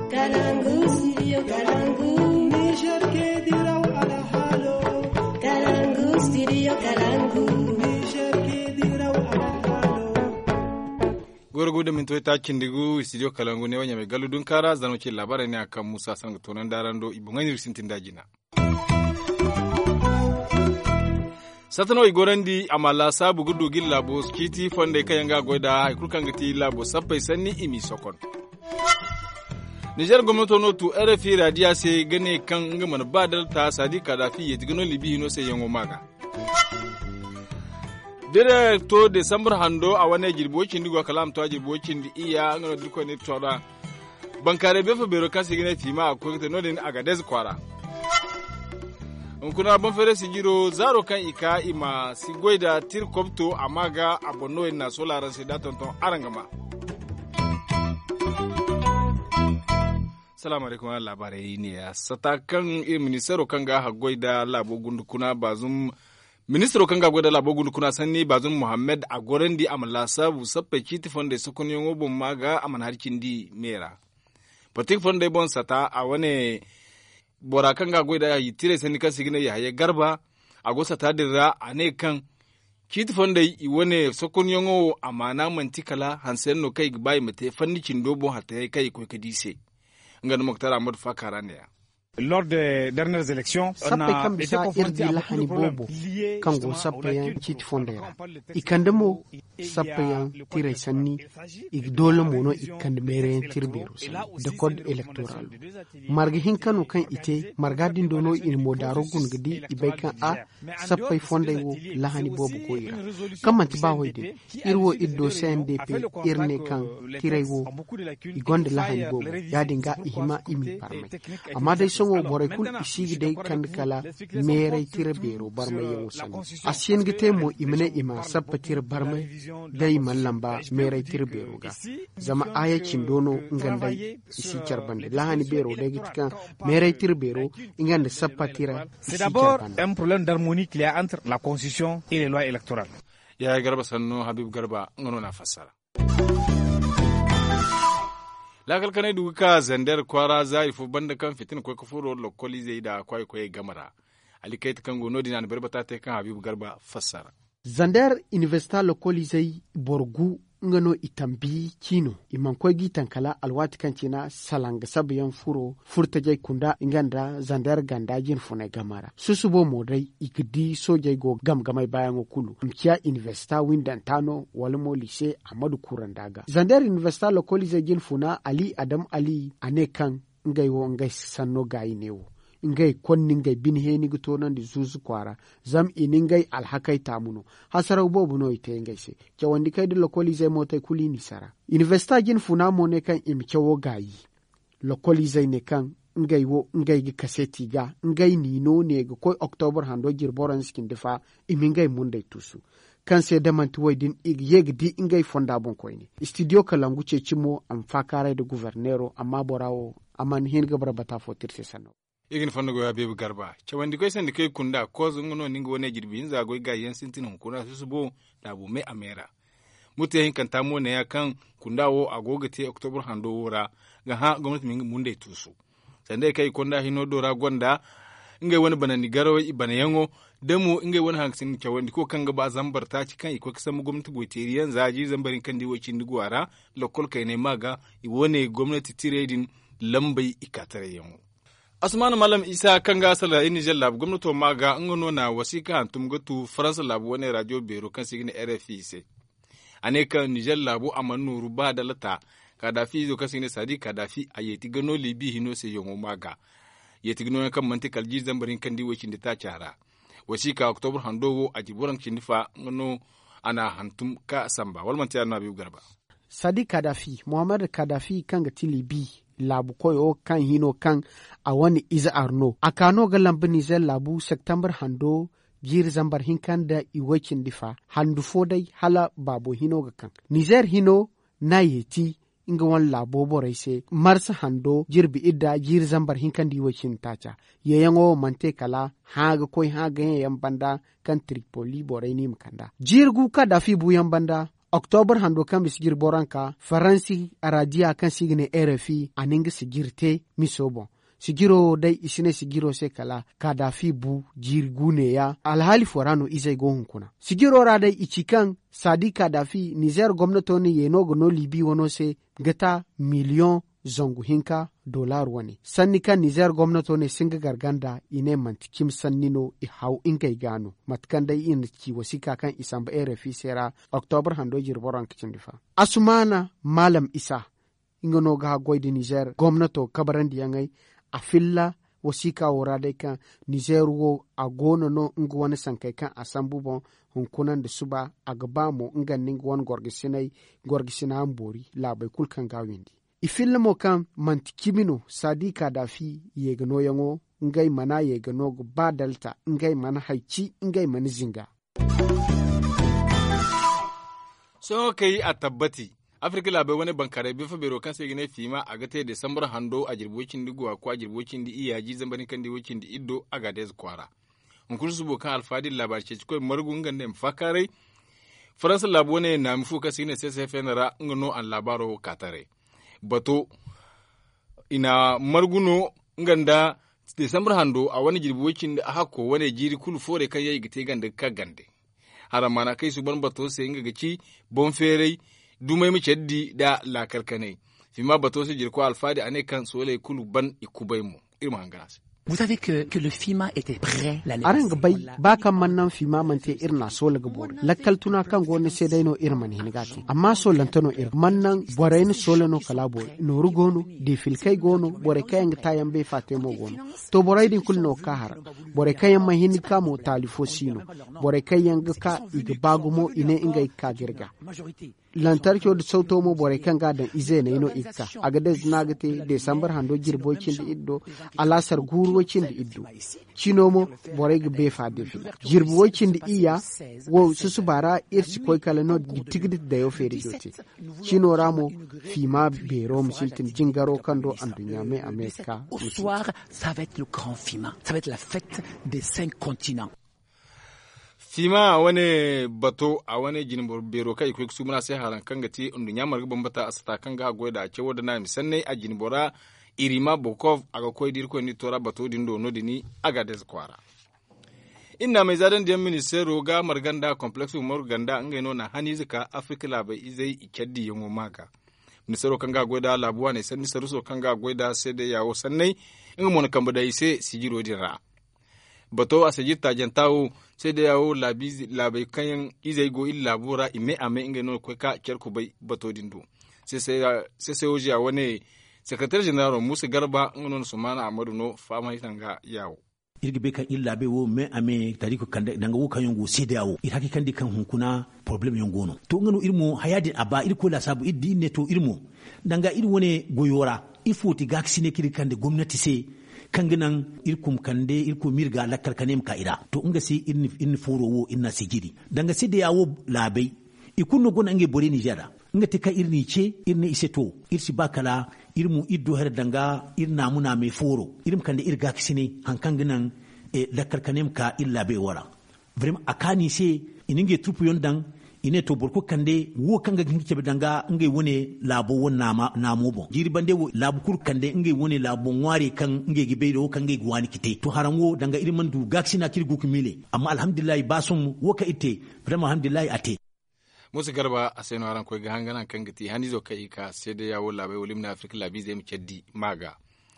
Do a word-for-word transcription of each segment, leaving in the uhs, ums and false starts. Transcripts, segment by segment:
Kalangu, studio Kalangu. Niger ke diraw ala halo. Kalangu, studio Kalangu. Niger ke diraw ala halo. Gorgo da mintoy ta kindigu studio Kalangu ne wanya mai galudun kara zanu ce labarai ne akan Musa Sanga tonan darando ibungani risintin dajina. Satano igorandi amala sabu gudu gil labo skiti fonde kayanga goida ikurkangati labo sappai sanni imi sokon. Niger gwamnato no tu R F I radiya se gane kan ngaman badal ta Sadi Kadafi yetigano libi no se yango maga. Directo December hando a wane jirbocin digo kalam to jirbocin di iya ngano diko ne tora. Bankare befa bero kasi gane tima akwai no den Agadez kwara. Nkuna bon fere sigiro zaro kan ika ima sigoida tirkopto amaga abono na solara se datonton arangama. Salamu alaikum wa labarai ne ya satakan ministero kan ga hagoida labo gundukuna bazum ministero kan ga goida labo gundukuna sanni bazum Muhammad agorendi amala sabu sappe kiti fonde sokon yongo bon maga aman harkin di mera. Patik fonde bon sata a wane bora kan ga goida yi tire sani kan sigine ya haye garba agosa ta dirra ane kan kiti fonde i wane sokon yongo amana mantikala hansen no kai bai mate fanni cindobo hatta kai ko kadise ngan Mokhtar Ahmad Fakara ne. Lors des dernières élections, on a été confronté à beaucoup de problèmes liés kango sappayan kiti fondera ikandamo sappayan tire sanni igdole mono ikand mere tirbero de code électoral marga hinkanu kan ite marga dindono in modaro gungidi ibaikan a sappay fonde wo lahani bobu ko ira kamanti ba hoyde irwo iddo C N D P irne kan tire wo igonde lahani bobu yadinga ihima imi parmay amma dai songo bore kul isigi dai kan kala mere tire bero barmay yo san asien gite mo imene ima sappa tire barmay dai mallamba mere tire bero ga zama aya cindono ngandai isi charbande lahani bero dai gitka mere tire bero ingande sappa tire. C'est d'abord un problème d'harmonie qu'il y a entre la constitution et les lois électorales. Ya garba sanno Habib Garba ngono na fassara. La kalkane duka zandar kwara zai fu banda kan fitin ko kufuro lokoli zai da kwai kwai gamara. Ali kai kan gono dinan barbata ta kan Habib Garba fassara. Zandar Universita lokoli zai borgu ngano itambi kino iman koy gitan kala alwati kancina salanga sabiyan furo furta jay kunda inganda zandar ganda jin fune gamara susubo modai igdi sojay go gam gamay bayan okulu mkiya investa windan tano walmo lise amadu kurandaga zandar investa lokoli zay jin funa ali adam ali anekan ngay wo ngay sanno gayinewo ngay konni ngay bin heni guto nan di zuzu kwara zam ini ngay alhakai tamuno hasara bobu no ite ngay se kyawandi kai de lokolize mota kulini sara investa jin funa mo ne kan im kyawo gayi lokolize ne kan ngay wo ngay gi kaseti ga ngay ni no ne ga koy october hando jirboran skin defa imi ngay munday tusu kan se damanti waydin ig yegdi ngay fonda bon koyni studio Kalangu ce cimo am fakare de gouvernero amma borawo aman hin gabra bata fotirse sano igin fanno go Habib Garba cewandi koy sandi koy kunda ko zungono ningo wone jirbi inza go ga yen sintin kuna susubo da bu me amera mutte hin kan tamo ne ya kan kunda wo agogate october hando wora ga ha gwamnati min munde tusu sande kai kunda hino dora gonda ingai wani banani garawa ibana yango demo ingai wani hansin cewandi ko kan ga ba zambarta ci kan iko kisan gwamnati goteriyan zaji zambarin kan diwo cin digwara lokol kai ne maga iwone gwamnati tiredin lambai ikatare yango Asmanu Malam Isa kan gasar da Niger Lab gwamnato maga an gano na wasika antum gatu Faransa Lab wani radio bero kan sigini R F I se. Ane kan Niger Lab amanu ruba da lata Kadafi zo kan sigini Sadi Kadafi a yeti gano libi hino se yongo maga. Yeti gano kan mantikal ji zambarin kan diwocin da ta cara. Wasika Oktober handowo a jiburan kindifa gano ana hantum ka samba. Walmantiya na biyu garba. Sadi Kadafi, Muhammad Kadafi kan ga tilibi labu koyo kan hino kan a wani iza arno a kano ga lambin nizel labu september hando jir zambar hinkan da iwakin difa handu fodai hala babo hino ga kan nizer hino na yeti inga wan labo borai se marsa hando jirbi idda jir zambar hinkan di iwakin tacha yeyango mante kala haga koy haga yan banda kan Tripoli borai ni mkanda jirgu ka dafi buyan banda October hando kan bisigir boranka Faransi aradia kan signe R F I aninga sigirte misobo sigiro dai isine sigiro se kala Kadafi bu jirgune ya alhali forano izai go hunkuna sigiro ra dai ichikan Sadi Kadafi Niger gwamnato ne yeno gono libi wono se gata miliyon zongu hinka dolar wani sanni kan Niger gwamnato ne singa garganda ine mantikim sannino i hau ingai gano matkan dai in ki wasika kan isamba R F I sera October hando jirboran kicin difa Asumana Malam Isa ingano ga goyde Niger gwamnato kabarandi yangai a filla wasika wora dai kan Niger wo a gona no ngu wani sankai kan asambu bon hunkunan da suba a gaba mo ngannin wani gorgisinai gorgisina ambori labai kulkan gawindi ifilmo kan mantikimino Sadi Kadafi yegano yango ngai mana yegano ba dalta ngai mana haici ngai mana zinga so kai a tabbati Afrika labai wani bankare bi fa bero kan sai gine fima a gate December hando a jirbocin digwa ko a jirbocin di iyaji zambanin kan di wocin di iddo a gades kwara unkul subo kan alfadi labarce ko margungan ne fakare Faransa labo ne na mifu kasi ne sai sai fenara ngano an labaro katare bato ina marguno nganda December hando a wani jirbuwacin da hako wani jiri kulu fore kan yayi gite ganda ka gande haramana kai su ban bato sai nga gaci bon ferei dumai mu ceddi da la karkanai fima bato su jirko alfadi ane kan sole kulu ban ikubai mu irma hanganas. Vous savez que, que le FIMA était prêt l'année passée. Arang bay ba kan mannan FIMA mante irna sola gabor. Lakkal tuna kan gone sai dai no irman hinigati. Amma solantano ir mannan borain solano kalabo no rugono de filkai gono bore kayan tayan be fatemo gono. To borai din kulno kahar. Bore kayan mahini kamo talifo sino. Bore kayan ka igbagumo ine inga ikka girga. Lantarki da sauto mo bore kan gadan ize na ino ikka. Agade zinagate December hando jirbokin da iddo alasar guru wacin da iddu cinomo borai ga befa da fi jirbu wacin da iya wo su su bara irsi koi kala no tigit da yo feri jote cino ramo fima bero musiltin jingaro kando an dunya mai Amerika au soir ça va être le grand FIMA ça va être la fête des cinq continents fima wane bato a wane jinin bero kai ko su muna sai haran kan gati dunya marga bambata asata kan ga goida a ce wadana misanne a jinin bora Irima Bokov aga koy dir ko ni tora bato dindo no dini aga des kwara inna mai zadan diyan ministero ga marganda complexu marganda ngai no na hanizika Afrika labai izai ikaddi yango maka ministero kanga goida labuwa ne san ministero so kanga goida sai da yawo sannai in mon kamba dai sai sigiro dira bato asajita jantawo sai da yawo labi labai kayan izai go illa bura ime ame ngai no ko ka kerku bai bato dindo sai sai sai sai oji a wani Secretary General Musa Garba ngonon Sumana Amadu no fama hitanga yawo. Irgi be kan illa be wo me ame tariko kanda danga wo kan yongo sede yawo. Iraki kandi kan hunkuna problem yongo no. To ngano irmo hayadin aba irko la sabu iddi ne to irmo. Danga ir wone goyora ifoti gaksine kiri kande gwamnati se kanginan irkum kande irko mirga lakkal kanem ka ira. To nga si irni irni foro wo inna sigiri. Danga sede yawo labai ikunno gona nge bore Nigeria. Nga te ka irni ce irni iseto irsi bakala irmu iddo her danga irna muna me foro irim kande irga kisine hankanginan e lakkar kanem ka illa be wara vraiment akani se ininge trupu yondan ine to borko kande wo kanga ngi be danga ngai wone labo wonna ma namo bon jiri bande wo labu kur kande ngai wone labo ngware kan ngai gibe do kan ngai gwani kite to haram wo danga irim mandu gaksina kirgu kumile amma alhamdulillah basum wo ka ite vraiment alhamdulillah ate Musa Garba a sai naran koy ga hangana kan gati hani zo kai ka sai da yawo labai wolim na Afrika labi zai mu ceddi maga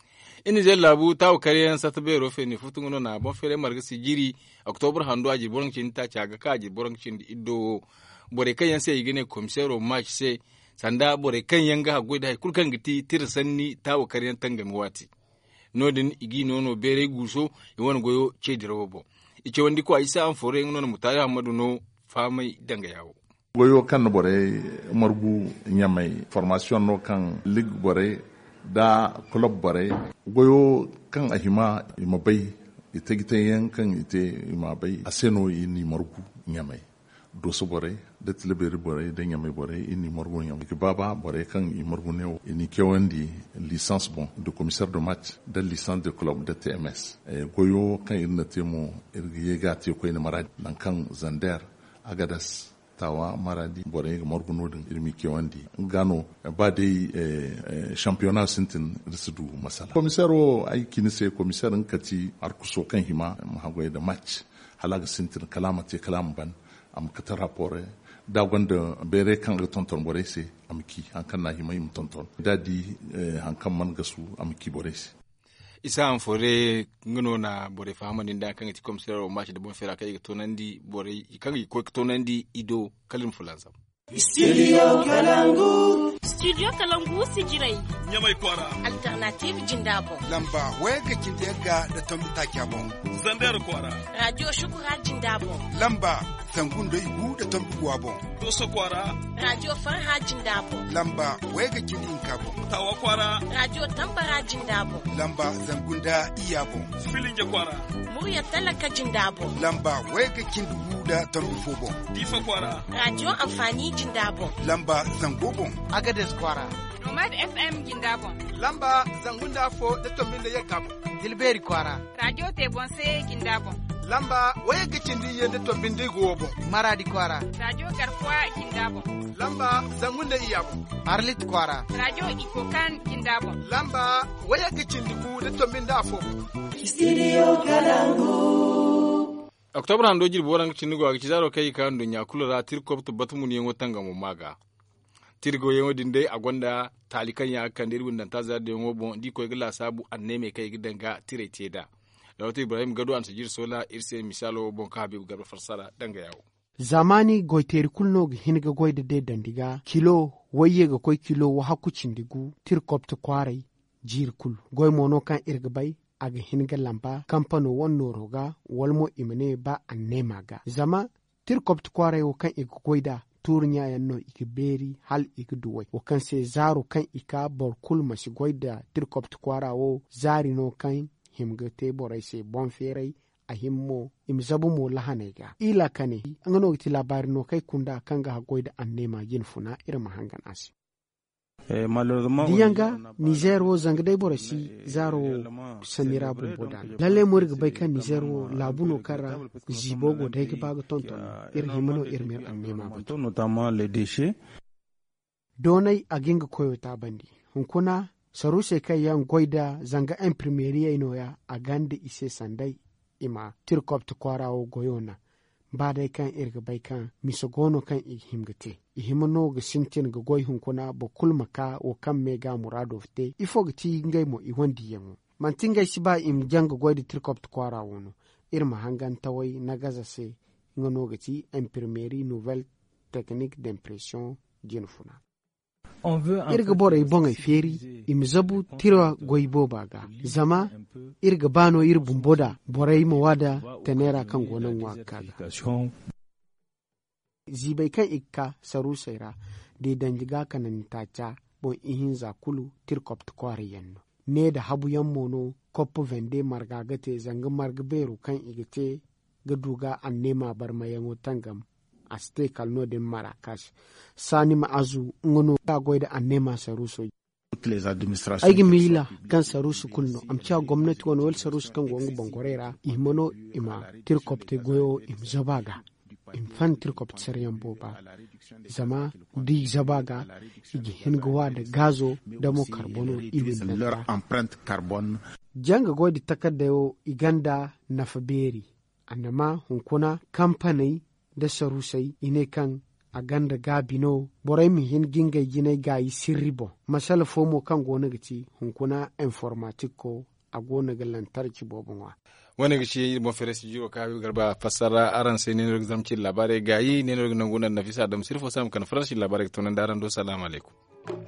ini je labu taw kariyan satbe rofe ni futungo na bon fere marga sigiri October hando aji boron cin ta caga ka aji boron cin iddo bore kan yan sai igene komisero match sai sanda bore kan yanga ha goida kulkan gati tir sanni taw kariyan tangami wati nodin igi nono bere guso e won goyo cediro bo ice wandi ko aisa an fore ngono mutare Hamadu no famai danga yawo goyo kan bore margu nyamai formation no kan ligue bore da club bore goyo kan ahima imabai ite gite yan kan ite imabai aseno ini margu nyamai do so bore da tilbere bore da nyamai bore ini margu nyamai ke baba bore kan i margu ne ini kewandi licence bon de commissaire de match de licence de club de T M S e goyo kan irna temo irgiye gati ko ina marad nan kan Zander Agadas tawa maradi bore ga morguno din irmi ke wandi gano ba dai championnat sintin risudu masala komisaro aiki ne sai komisarin kati arkuso kan hima mahagwai da match halaga sintin kalama te kalam ban am kata rapore da gwanda bere kan ga tonton bore sai amki an kan na hima im tonton dadi han kan man gasu amki bore sai isa an fore ngono na bore fahamani da kan ti komisaro match da bon fera kai to nandi bore kan ko to nandi ido kalin fulansa Studio Kalangu. Studio Kalangu sijirai. Nyamai kwara. Alternative Jindabo. Lamba wega kindega da tambita kyabon. Zandar kwara. Radio Shukura Jindabo. Lamba sangundo ibu da tambuwa bon. Doso kwara. Radio Farha Jindabo. Lamba wega kindin kabo. Tawa kwara. Radio Tambara Jindabo. Lamba zangunda iyabo. Filinje kwara. Murya Talaka Jindabo. Lamba wega kindu da tambufo bon. Difa kwara. Radio Amfani Jindabo. Lamba zangobon. Agades kwara. Nomad F M Jindabo. Lamba zangunda fo da tomin da yakabo. Dilberi kwara. Radio Tebonse Jindabo. Lamba waya gicindi yende to bindi gobo. Maradi kwara. Radio Garfwa Jindabo. Lamba zangunda iyabo. Arlit kwara. Radio Ikokan Jindabo. Lamba waya gicindi ku da tomin da fo. Studio Kalangu. October hando jirbo ran cinigo a kizaro kai kan dunya kulura tirkop to batumun yengo tanga mu maga tirgo yengo dinde a gonda talikan ya kan dirwin dan ta zar da yengo bon di ko gila sabu anneme kai gidanga tire teda Dawti Ibrahim Gado an sajir sola irse misalo bon ka habib garba farsara danga yawo zamani goiter kulno hinga goyde de dandiga kilo waye ga koy kilo wa hakucin digu tirkop to kwarai jir kul goy mono kan irgabay aga hinga lamba kampano wonno roga walmo imene ba annema ga zama tirkop to kwarai wo kan igu goyda turnya yanno ikiberi hal ikuduwai wo kan se zaro kan ika bor kul masi goyda tirkop to kwarawo zari no kan himga te borai se bon ferai a himmo imzabu mo lahanega ila kane angano ti labari no kai kunda kanga hagoida annema yin funa irma hangan asi eh malheureusement diyanga Niger wo zangdai borasi zaro samira bumbodan lalle murg bai kan Niger wo labuno kara jibogo dai ke bago tonton ir himano irmer annema bato notamment les déchets donai aginga koyota bandi hunkuna saruse kai yan goida zanga imprimeria inoya agande ise sandai ima tirkop to kwarawo goyona badai kan irga bai kan misogono kan ihimgate ihimano ga sintin ga goy hunkuna bo kulmaka o kan mega murado fte ifo gati ngai mo i wandi yamo mantinga siba im janga goyde tirkop to kwarawo no irma hangan tawai na gaza se ngono gati imprimerie nouvelle technique d'impression jinfuna irga bora bonga feri imzabu tira goibo baga zama irga bano ir bumboda borai mawada tenera kan gonan wakaga zibai kan ikka saru saira de danjiga kanan tacha bon ihin zakulu tirkop kware yanno ne da habu yammono koppo vende margagate zanga margberu kan igite gaduga annema barmayango tangam aste kalno de Marrakesh sani ma'azu ngono ta goida annema saruso les administrations aigi mila kan sarusu kulno amcha gwamnati wani wal sarusu kan gongo bangorera imano ima tirkopte goyo im zabaga im fan tirkopte saryan boba zama di zabaga igi hingwa da gazo da mo carbono iwin leur empreinte carbone janga goidi takadda yo iganda nafaberi annama hunkuna kampanai da sarusai ine kan a ganda gabino borai mi hin ginga jinai gayi sirribo masala fomo kan gona gici hunkuna informatiko a gona ga lantarki bobonwa wani gici bon feresi jiro ka garba fasara aran sai ne rog zamci labare gayi ne rog nan gona nafisa da musirfo sam kan faranshi labare to nan daran do salamu alaikum